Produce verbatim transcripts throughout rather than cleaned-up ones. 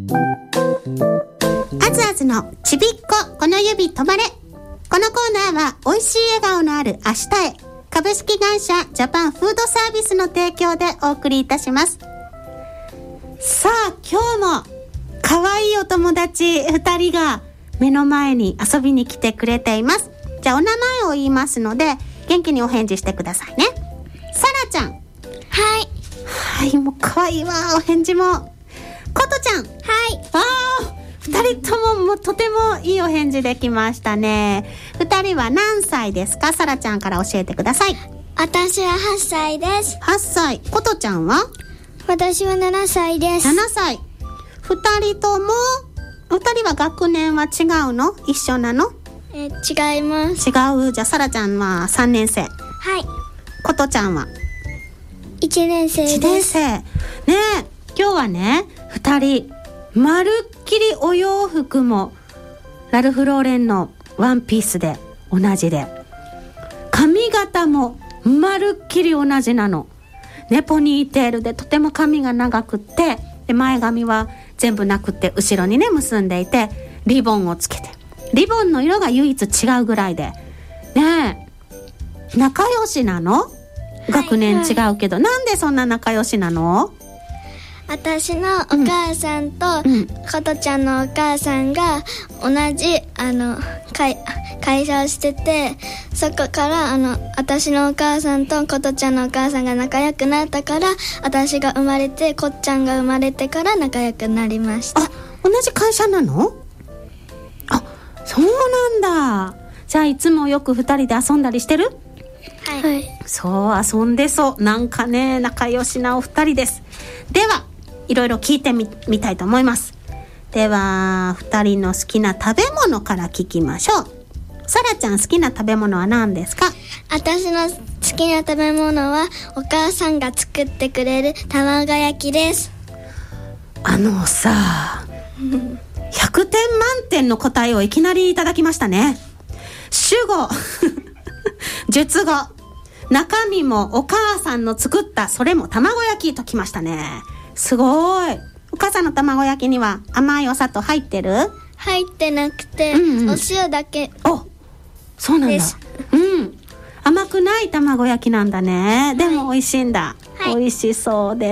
あずあずのちびっここの指止まれ。このコーナーは美味しい笑顔のある明日へ、株式会社ジャパンフードサービスの提供でお送りいたします。さあ今日も可愛いお友達ふたりが目の前に遊びに来てくれています。じゃあお名前を言いますので元気にお返事してくださいね。さらちゃん。はい。はい、もう可愛いわお返事も。ことちゃん。はい。ああ、二人とももうとてもいいお返事できましたね。二人は何歳ですか？さらちゃんから教えてください。 私ははっさいです。 はっさい。ことちゃんは？ 私はななさいです。 ななさい。二人とも、二人は学年は違うの？一緒なの？ えー、違います。 違う。じゃあさらちゃんはさんねん生。はい。ことちゃんはいちねん生です。 いちねん生。ねえ、今日はね、二人、まるっきりお洋服も、ラルフローレンのワンピースで同じで、髪型もまるっきり同じなの。ね、ポニーテールでとても髪が長くって、で前髪は全部なくって後ろにね結んでいて、リボンをつけて、リボンの色が唯一違うぐらいで、ねえ、仲良しなの？学年違うけど、はいはい、なんでそんな仲良しなの？ 私のお母さんと、うん、ことちゃんのお母さんが同じあの会, 会社をしてて、そこからあの私のお母さんとことちゃんのお母さんが仲良くなったから、私が生まれてこっちゃんが生まれてから仲良くなりました。 あ、同じ会社なの？あ、そうなんだ。じゃあいつもよく二人で遊んだりしてる？ はい、 そう、遊んでそう。なんかね、仲良しなお二人です。ではいろいろ聞いて み, みたいと思います。では二人の好きな食べ物から聞きましょう。さらちゃん、好きな食べ物は何ですか？私の好きな食べ物はお母さんが作ってくれる卵焼きです。 あのさひゃくてん満点の答えをいきなりいただきましたね。主語述語、中身もお母さんの作った、それも卵焼きときましたね。すごい。お母さんの卵焼きには甘いお砂糖入ってる？ 入ってなくて、うんうん、お塩だけ。 お、そうなんだ。うん。甘くない卵焼きなんだね。でも美味しいんだ。はい、美味しそうです。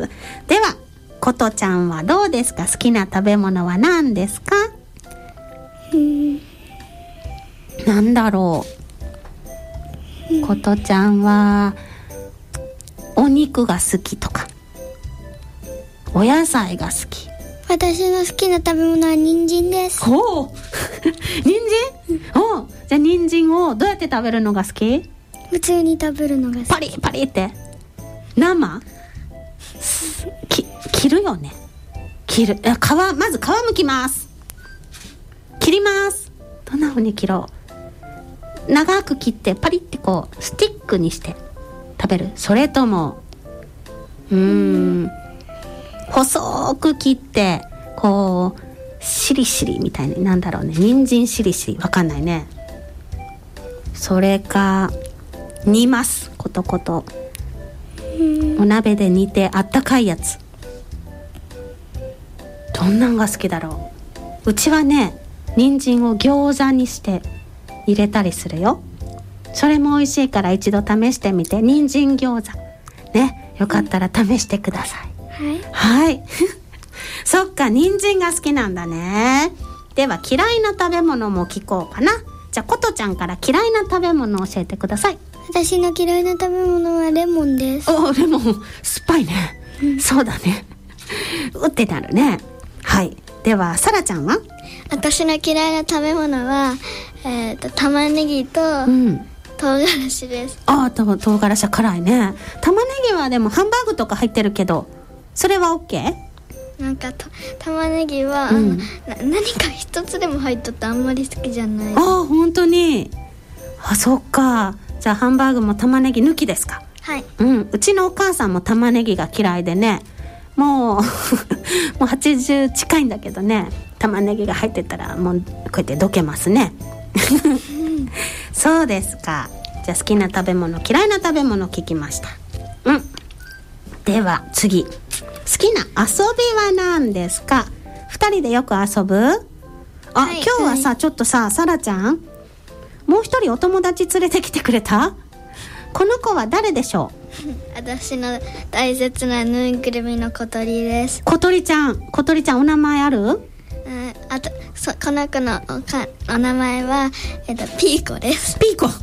では、ことちゃんはどうですか？好きな食べ物は何ですか？うん、なんだろう。うん、ことちゃんはお肉が好きとか、お野菜が好き。 私の好きな食べ物は人参です。 お人参？おじゃあ人参をどうやって食べるのが好き？ 普通に食べるのが好き。 パリパリって。生？き切るよね。切る。皮、まず皮むきます。切ります。どんな風に切ろう？長く切ってパリってこうスティックにして食べる？それともうーん細く切ってこうしりしりみたいに、なんだろうね、人参しりしり、わかんないね。それか煮ます。ことことお鍋で煮てあったかいやつ。どんなんが好きだろう。うちはね、人参を餃子にして入れたりするよ。それも美味しいから一度試してみて。人参餃子ね、よかったら試してください。はい、はい、そっか、人参が好きなんだね。では嫌いな食べ物も聞こうかな。じゃあことちゃんから嫌いな食べ物を教えてください。 私の嫌いな食べ物はレモンです。 お、レモン酸っぱいね、うん、そうだねうってなるね。はい。ではさらちゃんは？ 私の嫌いな食べ物は、えー、と玉ねぎと、うん、唐辛子です。 ああ、唐辛子は辛いね。玉ねぎはでもハンバーグとか入ってるけど、それは OK？ なんかと玉ねぎは、うん、な何か一つでも入っとってあんまり好きじゃない。 ああ、本当に。あ、そっか。じゃあハンバーグも玉ねぎ抜きですか？ はい、 うん、うちのお母さんも玉ねぎが嫌いでね、もうもうはちじゅう近いんだけどね、玉ねぎが入ってたらもうこうやってどけますねそうですか。じゃあ好きな食べ物、嫌いな食べ物聞きました。うん。では次、好きな遊びは何ですか？ 二人でよく遊ぶ？あ、はい、今日はさ、はい、ちょっとさ、さらちゃん、もう一人お友達連れてきてくれた？この子は誰でしょう？私の大切なぬいぐるみの小鳥です。 小鳥ちゃん、小鳥ちゃんお名前ある？うん、 あとそこの子の お, かお名前は、えっと、ピーコです。 ピーコ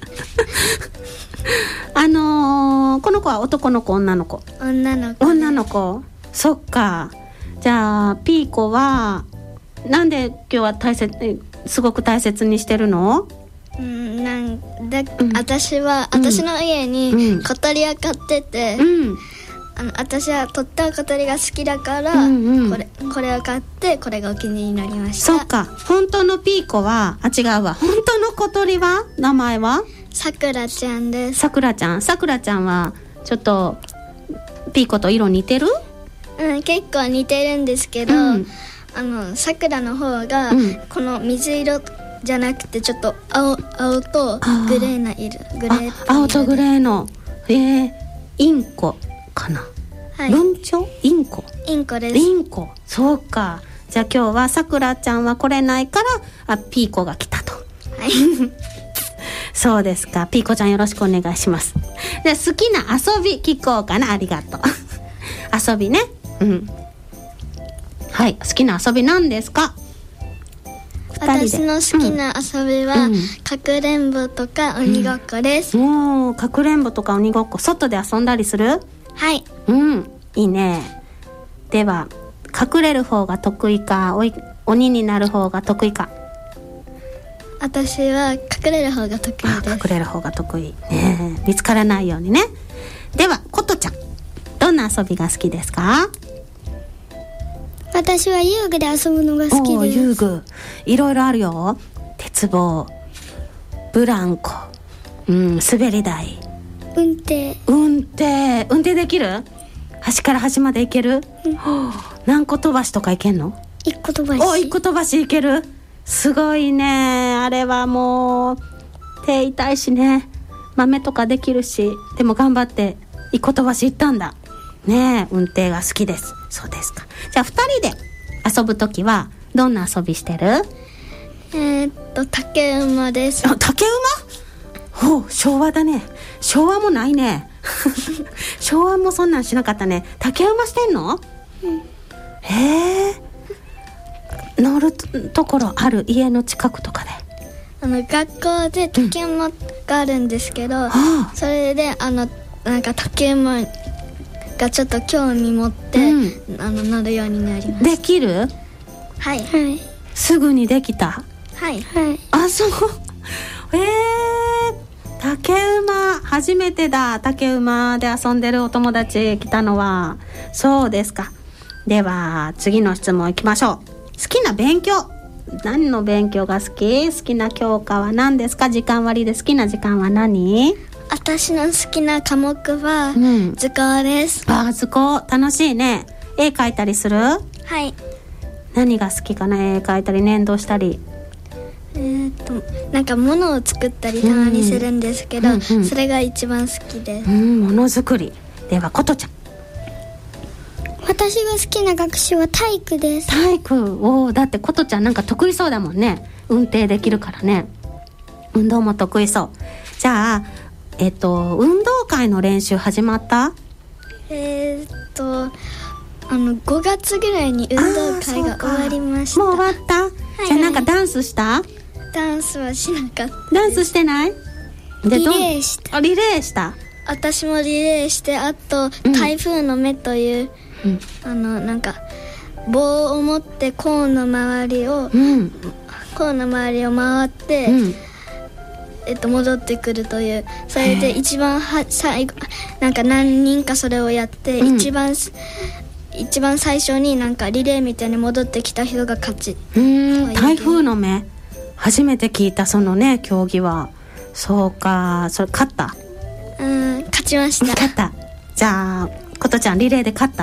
あのー、この子は男の子女の子？ 女の子。 女の子。そっか。じゃあピーコはなんで今日は大切、すごく大切にしてるの？ うん、なんで、うん、私は、うん、私の家に小鳥を飼ってて、うん、あの私はとっても小鳥が好きだから、うんうん、これ、これを買ってこれがお気に入りになりました。 そっか。本当のピーコは、あ、違うわ、本当の小鳥は名前はさくらちゃんです。 さくらちゃん。さくらちゃんはちょっとピーコと色似てる？ うん、結構似てるんですけど、うん、あのさくらの方が、うん、この水色じゃなくてちょっと 青, 青とグレーな色。グレー青とグレーの、えー、インコかな、はい、文鳥？インコ？ インコです。 インコ。そうか。じゃあ今日はさくらちゃんは来れないからあピーコが来たと。はいそうですか。ピーコちゃんよろしくお願いします。じゃあ好きな遊び聞こうかな。ありがとう遊びね。うん。はい、好きな遊び何ですか？ 私の好きな遊びは、うん、かくれんぼとか鬼ごっこです。 うん、おー、かくれんぼとか鬼ごっこ、外で遊んだりする？ はい。 うん、いいね。では隠れる方が得意か、おい鬼になる方が得意か？ 私は隠れる方が得意です。 隠れる方が得意、ね、見つからないようにね。ではことちゃん、どんな遊びが好きですか？ 私は遊具で遊ぶのが好きです。 遊具いろいろあるよ。鉄棒、ブランコ、うん、滑り台、 運転。 運転運転できる？端から端まで行ける？うん、何個飛ばしとか行けんの？ 一個飛ばし。 お、一個飛ばし行ける？すごいね。あれはもう手痛いしね、豆とかできるし、でも頑張って一個飛ばし行ったんだね。運転が好きです。そうですか。じゃあふたりで遊ぶときはどんな遊びしてる？ えー、っと竹馬です。 あ、竹馬？ほう、昭和だね。昭和もないね昭和もそんなんしなかったね。竹馬してんの？うん、へえ。乗るところある？家の近くとかで。 あの学校で竹馬があるんですけど、うん、それであのなんか竹馬がちょっと興味持って、うん、あの乗るようになります。できる？はい、はい、 すぐにできた？ はい、はい、 あ、そうえー、竹馬初めてだ。竹馬で遊んでるお友達来たのは。そうですか。では次の質問いきましょう。好きな勉強、何の勉強が好き？好きな教科は何ですか？時間割で好きな時間は何？ 私の好きな科目は、うん、図工です。 あ、図工楽しいね。絵描いたりする？ はい。 何が好きかな？絵描いたり粘土したり。 えー、っとなんか物を作ったりたまにするんですけど、うんうんうん、それが一番好きです。 うん、物づくり。ではことちゃん。 私が好きな学習は体育です。 体育。お、だってことちゃんなんか得意そうだもんね。運転できるからね。運動も得意そう。じゃあえっと運動会の練習始まった？ えー、っとあのごがつぐらいに運動会が終わりました。 もう終わった？はい、じゃあなんかダンスした？ ダンスはしなかった。 ダンスしてない？ でリレーした。 あ、リレーした。 私もリレーして、あと、うん、台風の目という、うん、あのなんか棒を持ってコーンの周りを、うん、コーンの周りを回って、うん、えっと、戻ってくるという。それで一番は最後なんか何人かそれをやって、うん、一番一番最初になんかリレーみたいに戻ってきた人が勝ち。うーん、台風の目初めて聞いた。そのね競技は。そうか。それ勝った？ うん、勝ちました。 勝った。じゃあことちゃんリレーで勝った？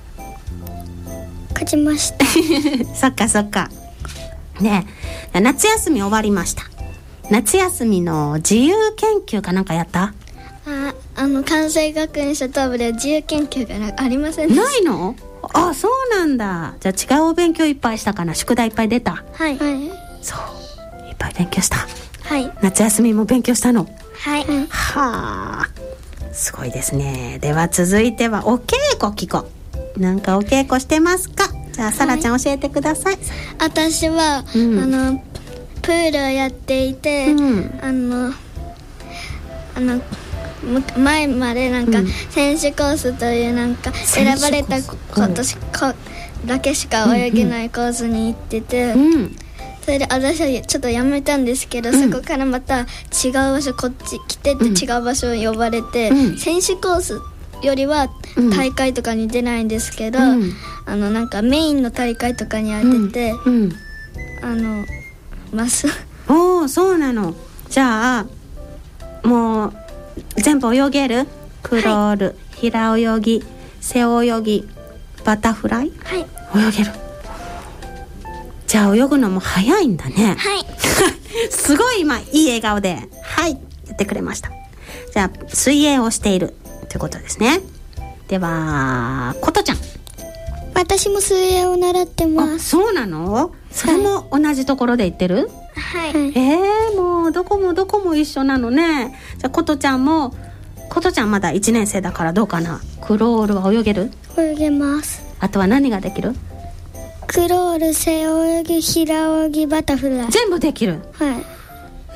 勝ちましたそっかそっかね。え夏休み終わりました。夏休みの自由研究かなんかやった？ あ、あの関西学園初等部で自由研究がありませんでした。 ないの？ あ、そうなんだ。じゃあ違うお勉強いっぱいしたかな。宿題いっぱい出た。 はい、 そういっぱい勉強した。 はい、 夏休みも勉強したの。 はい、 はあ、すごいですね。では続いてはお稽古聞こう。なんかお稽古してますか。じゃあさらちゃん教えてください。 私は、うん、あのプールをやっていて、うん、あのあの前までなんか、うん、選手コースというなんか選ばれたことしかだけしか泳げないコースに行ってて、うんうん、それで私はちょっとやめたんですけど、うん、そこからまた違う場所こっち来てって違う場所を呼ばれて、うん、選手コースよりは大会とかに出ないんですけど、うん、あのなんかメインの大会とかに当てて、うんうん、あのますおー、そうなの。じゃあもう全部泳げる？クロール、はい、平泳ぎ、背泳ぎ、バタフライ、 はい、 泳げる。じゃあ泳ぐのも早いんだね。 はいすごい今いい笑顔ではい言ってくれました。じゃあ水泳をしているということですね。ではことちゃん。 私も水泳を習ってます。 あ、そうなの？それも同じところで行ってる？ はい。 えー、もうどこもどこも一緒なのね。じゃあことちゃんも、ことちゃんまだいちねん生だからどうかな。クロールは泳げる？ 泳げます。 あとは何ができる？ クロール、背泳ぎ、平泳ぎ、バタフライ。 全部できる？ はい。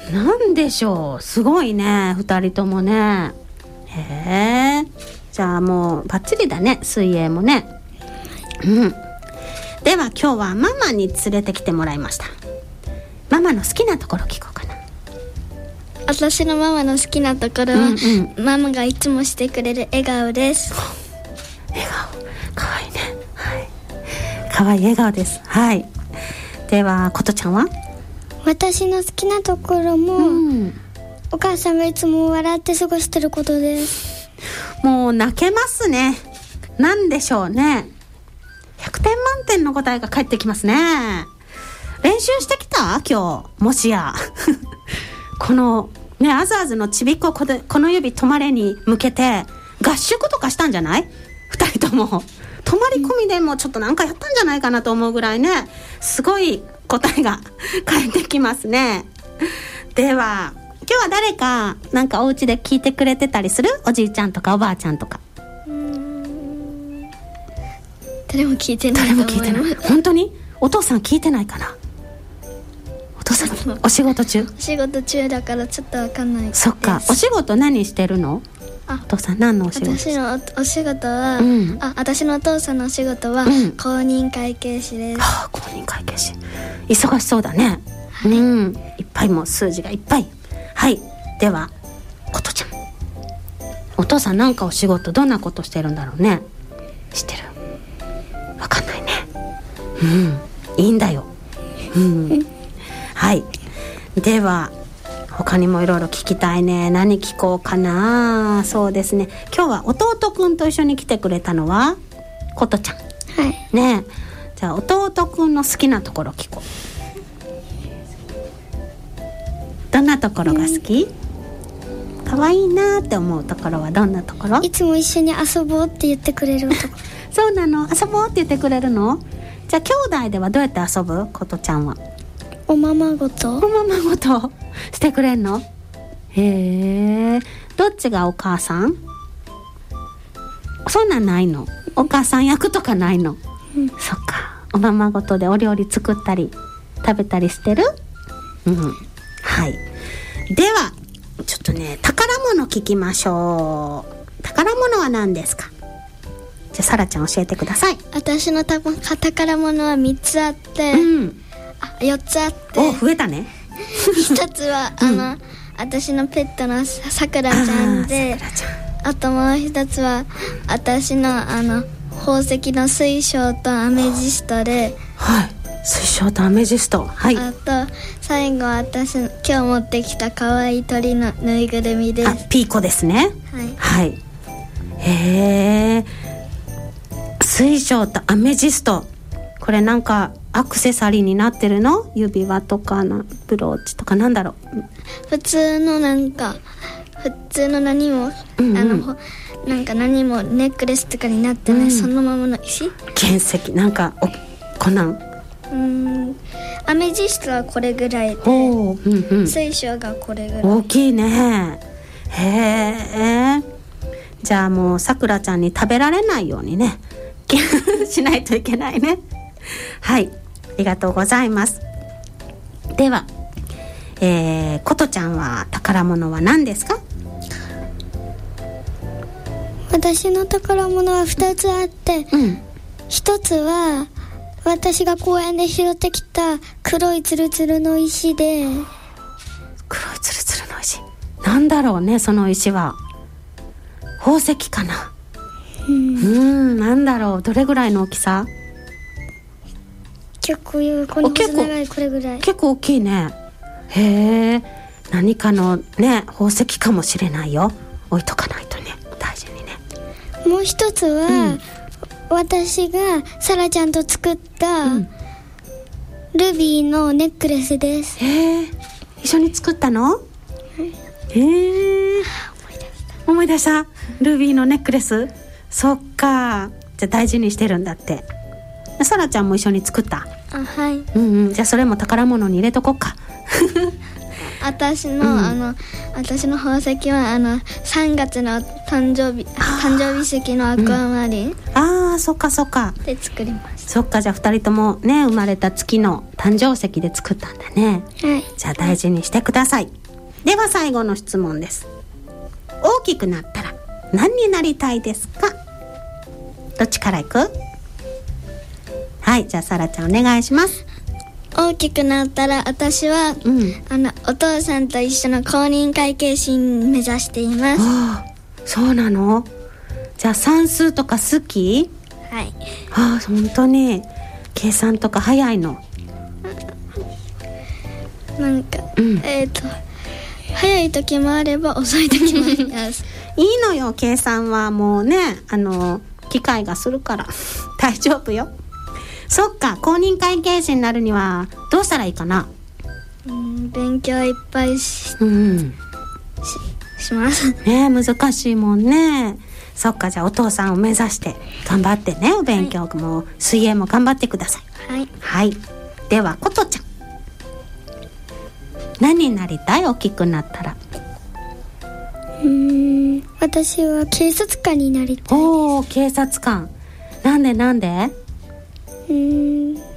なんでしょう、すごいね、二人ともね。へえ。じゃあもうバッチリだね、水泳もね。うん。では今日はママに連れてきてもらいました。ママの好きなところ聞こうかな。 私のママの好きなところは、うんうん、ママがいつもしてくれる笑顔です。 笑顔、かわいいね。はい。かわいい笑顔です。はい。ではことちゃんは？ 私の好きなところも、うん、お母さんがいつも笑って過ごしてることです。 もう泣けますね。なんでしょうね。ひゃくてん満点の答えが返ってきますね。練習してきた？今日もしやこのね、あずあずのちびっここの指止まれに向けて合宿とかしたんじゃない？二人とも泊まり込みでもちょっとなんかやったんじゃないかなと思うぐらいね、すごい答えが返ってきますね。では今日は誰かなんかお家で聞いてくれてたりする？おじいちゃんとかおばあちゃんとか。 うーん、誰も聞いてないと思います。誰も聞いてない。 本当に？お父さん聞いてないかな？お父さんお仕事中？ お仕事中だからちょっとわかんないです。 そっか。お仕事何してるの？あ、お父さん何のお仕事？ 私の お, お仕事は、うん、あ、私のお父さんのお仕事は、うん、公認会計士です。 はあ、公認会計士。忙しそうだね。はい、うん、いっぱいもう数字がいっぱい。はい。ではことちゃん、お父さんなんかお仕事どんなことしてるんだろうね。知ってる？わかんないね。うん、いいんだよ。うん、はい。では他にもいろいろ聞きたいね。何聞こうかな。そうですね、今日は弟くんと一緒に来てくれたのはことちゃん。 はいね。じゃあ弟くんの好きなところ聞こう。どんなところが好き？可愛いなって思うところはどんなところ？ いつも一緒に遊ぼうって言ってくれるところ。 そうなの？遊ぼうって言ってくれるの？じゃあ兄弟ではどうやって遊ぶ？ことちゃんはおままごと。 おままごとしてくれんの？へえ。どっちがお母さん？そんなんないの？お母さん役とかないの？うん、そっか。おままごとでお料理作ったり食べたりしてる？うん、はい。ではちょっとね、宝物聞きましょう。宝物は何ですか？じゃあさらちゃん教えてください。 私のた宝物はみっつあって、うん、あ、よっつあって、 お、増えたね。 ひとつはあの、うん、私のペットのさくらちゃんで、 あ, あともうひとつは私のあの宝石の水晶とアメジストで、 はい、水晶とアメジスト、はい、 あと最後は私今日持ってきた可愛い鳥のぬいぐるみです。 あ、ピーコですね。 はい、 はい、へー、水晶とアメジスト、これなんかアクセサリーになってるの？指輪とかな、ブローチとかなんだろう。 普通のなんか普通の何も、うんうん、あのなんか何もネックレスとかになってない、うん、そのままの石原石なんかおこんなん、 うん、アメジストはこれぐらいで、うんうん、水晶がこれぐらい大きいね。へえ。じゃあもうさくらちゃんに食べられないようにねしないといけないね。はい、ありがとうございます。では、えー、ことちゃんは宝物は何ですか？ 私の宝物はふたつあって、うん、ひとつは私が公園で拾ってきた黒いツルツルの石で。 黒いツルツルの石、なんだろうね、その石は。宝石かな。うん、うーん、なんだろう、どれぐらいの大きさ？ 結構この長いこれぐらい。 結構大きいね。へえ、何かのね宝石かもしれないよ。置いとかないとね、大事にね。 もう一つは、うん、私がサラちゃんと作った、うん、ルビーのネックレスです。 へえ、一緒に作ったの？へえ、思い出した。ルビーのネックレス。そっか。じゃあ大事にしてるんだって。サラちゃんも一緒に作った？ あ、はい、 うんうん、じゃあそれも宝物に入れとこうか私の、うん、あの私の宝石はあのさんがつの誕生日誕生日石のアクアマリン、うん、 ああ、そっかそっかで作りました。 そっか、じゃあふたりともね、生まれた月の誕生石で作ったんだね。 はい、 じゃあ大事にしてください。では最後の質問です。大きくなったら何になりたいですか？どっちからいく？はい、じゃあサラちゃんお願いします。 大きくなったら私は、うん、あのお父さんと一緒の公認会計士目指しています。 ああ、そうなの？じゃあ算数とか好き？ はい。 ああ、本当に計算とか早いの？ なんか、うん、えっと早い時もあれば遅い時もありますいいのよ、計算はもうね、あの機械がするから大丈夫よ。そっか、公認会計士になるにはどうしたらいいかな？ うん、勉強いっぱい し,、うん、し, しますね。難しいもんね。そっか、じゃあお父さんを目指して頑張ってね。お勉強も、はい、水泳も頑張ってください。 はい、 はい、ではことちゃん、何になりたい？大きくなったら。 うーん、私は警察官になりたいです。 おー、警察官。なんでなんで？うーん、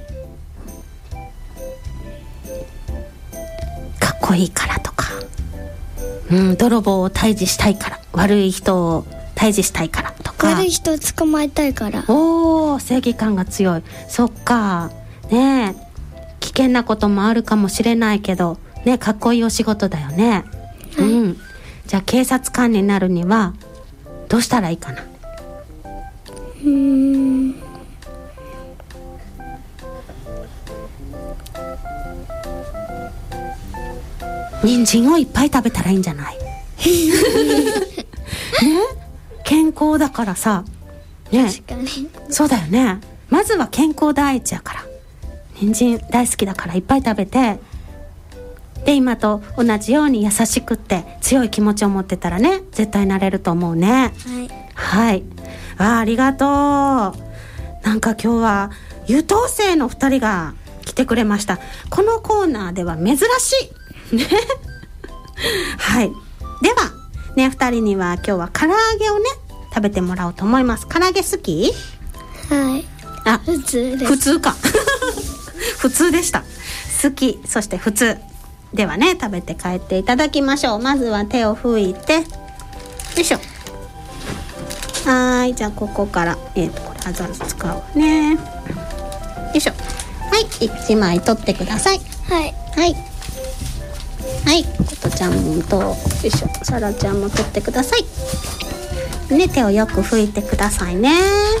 かっこいいからとか、うん、泥棒を退治したいから、悪い人を退治したいからとか、 悪い人を捕まえたいから。 おー、正義感が強い。そっかねえ、危険なこともあるかもしれないけどね、かっこいいお仕事だよね。はい、うん、じゃあ警察官になるにはどうしたらいいかな？うーん、人参をいっぱい食べたらいいんじゃない？ね、健康だからさ、ね、 確かにそうだよね。まずは健康第一やから、人参大好きだからいっぱい食べて、で今と同じように優しくって強い気持ちを持ってたらね、絶対なれると思うね。 はい、 はい、あ, ありがとう。なんか今日は優等生のふたりが来てくれました。このコーナーでは珍しいねはい、ではね、ふたりには今日は唐揚げをね食べてもらおうと思います。唐揚げ好き？ はい。 あ、 普通です。 普通か普通でした。好き、そして普通ではね、食べて帰っていただきましょう。まずは手を拭いて、よいしょ。はい、じゃあここからえーとこれあざず使うね。よいしょ。はい、いちまい取ってください。 はいはいはい、ことちゃんとよいしょ、さらちゃんも取ってくださいね。手をよく拭いてくださいね。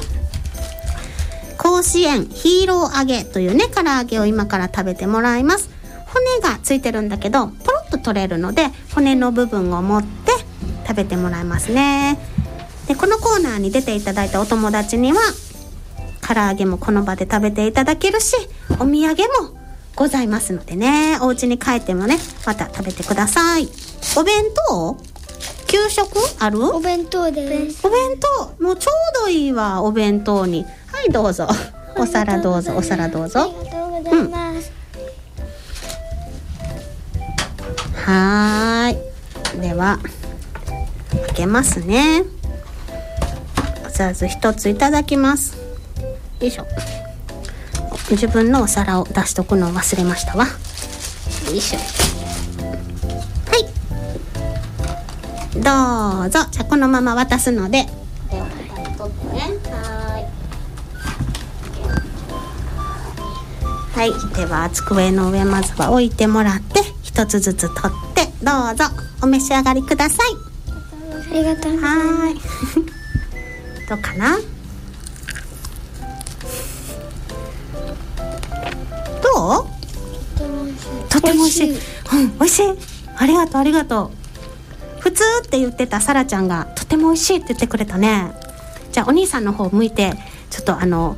甲子園ヒーロー揚げというね唐揚げを今から食べてもらいます。骨がついてるんだけどポロッと取れるので、骨の部分を持って食べてもらいますね。でこのコーナーに出ていただいたお友達には唐揚げもこの場で食べていただけるし、お土産もございますのでね、お家に帰ってもねまた食べてください。お弁当給食ある？ お弁当です。 お弁当もうちょうどいいわ。お弁当に、はいどうぞお皿どうぞお皿どうぞ。 ありがとうございます、 うん、はーい、では開けますね。まず一ついただきます。よいしょ。自分のお皿を出しとくのを忘れましたわ。よいしょ。はいどうぞ。じゃあこのまま渡すので、では取ってね。はいはい、では机の上まずは置いてもらって一つずつ取ってどうぞお召し上がりください。 ありがとうございます。 はいどうかな。どう？とっても美味しい。うん、美味しい。ありがとうありがとう。普通って言ってたサラちゃんがとても美味しいって言ってくれたね。じゃあお兄さんの方向いてちょっとあの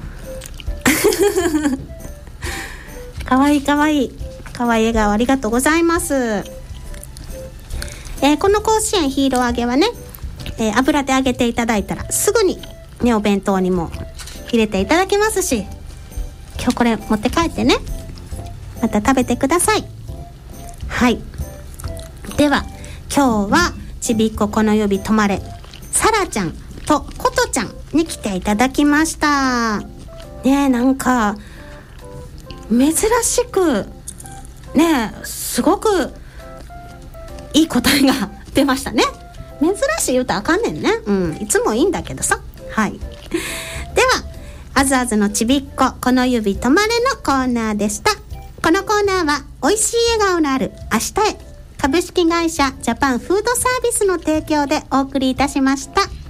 かわいいかわいいかわいい笑顔ありがとうございます。えー、この甲子園ヒーロー揚げはね、えー、油で揚げていただいたらすぐにねお弁当にも入れていただけますし、今日これ持って帰ってねまた食べてください。はい、では今日はちびっここの指止まれサラちゃんとことちゃんに来ていただきましたね。えなんか珍しくねえすごくいい答えが出ましたね。珍しい言うとあかんねんね、うん、いつもいいんだけどさ。はいではあずあずのちびっここの指止まれのコーナーでした。このコーナーはおいしい笑顔のある明日へ株式会社ジャパンフードサービスの提供でお送りいたしました。